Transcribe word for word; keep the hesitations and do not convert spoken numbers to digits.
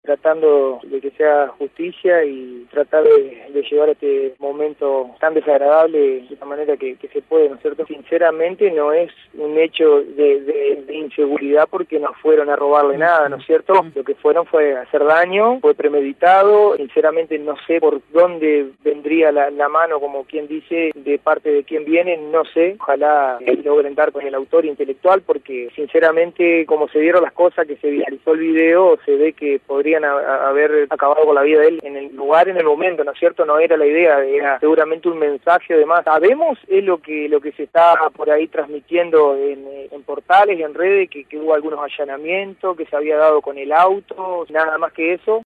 tratando de que sea justicia y tratar de, de llevar este momento tan desagradable de la manera que, que se puede, ¿no es cierto? Sinceramente no es un hecho de, de, de inseguridad porque no fueron a robarle nada, ¿no es cierto? Lo que fueron fue hacer daño, fue premeditado. Sinceramente no sé por dónde vendría la, la mano, como quien dice, de parte de quien viene, no sé. Ojalá eh, logren dar con el autor intelectual, porque sinceramente como se dieron las cosas, que se viralizó el video, se ve que podrían a, a haber acabado con la vida de él en el lugar, en el momento, ¿no es cierto? No era la idea, era seguramente un mensaje. Además, sabemos es lo que lo que se está por ahí transmitiendo en, en portales y en redes, que, que hubo algunos allanamientos, que se había dado con el auto, nada más que eso.